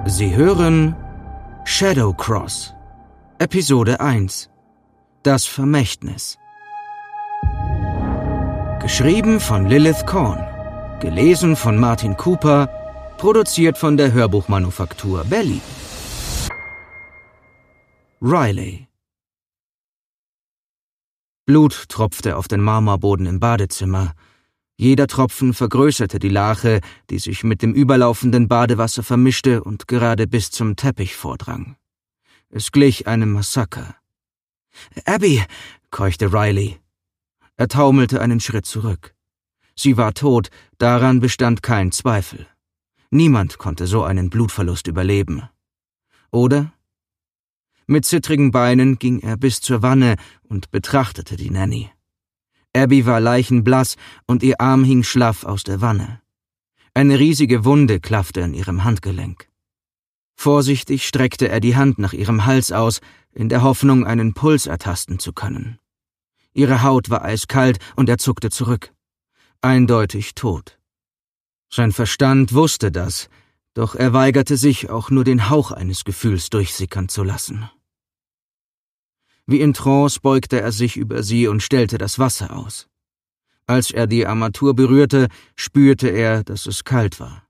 Sie hören Shadowcross, Episode 1 – Das Vermächtnis. Geschrieben von Lilith Korn, gelesen von Martin Cooper, produziert von der Hörbuchmanufaktur Belly. Riley. Blut tropfte auf den Marmorboden im Badezimmer. Jeder Tropfen vergrößerte die Lache, die sich mit dem überlaufenden Badewasser vermischte und gerade bis zum Teppich vordrang. Es glich einem Massaker. »Abby«, keuchte Riley. Er taumelte einen Schritt zurück. Sie war tot, daran bestand kein Zweifel. Niemand konnte so einen Blutverlust überleben. Oder? Mit zittrigen Beinen ging er bis zur Wanne und betrachtete die Nanny. Abby war leichenblass und ihr Arm hing schlaff aus der Wanne. Eine riesige Wunde klaffte an ihrem Handgelenk. Vorsichtig streckte er die Hand nach ihrem Hals aus, in der Hoffnung, einen Puls ertasten zu können. Ihre Haut war eiskalt und er zuckte zurück. Eindeutig tot. Sein Verstand wusste das, doch er weigerte sich, auch nur den Hauch eines Gefühls durchsickern zu lassen. Wie in Trance beugte er sich über sie und stellte das Wasser aus. Als er die Armatur berührte, spürte er, dass es kalt war.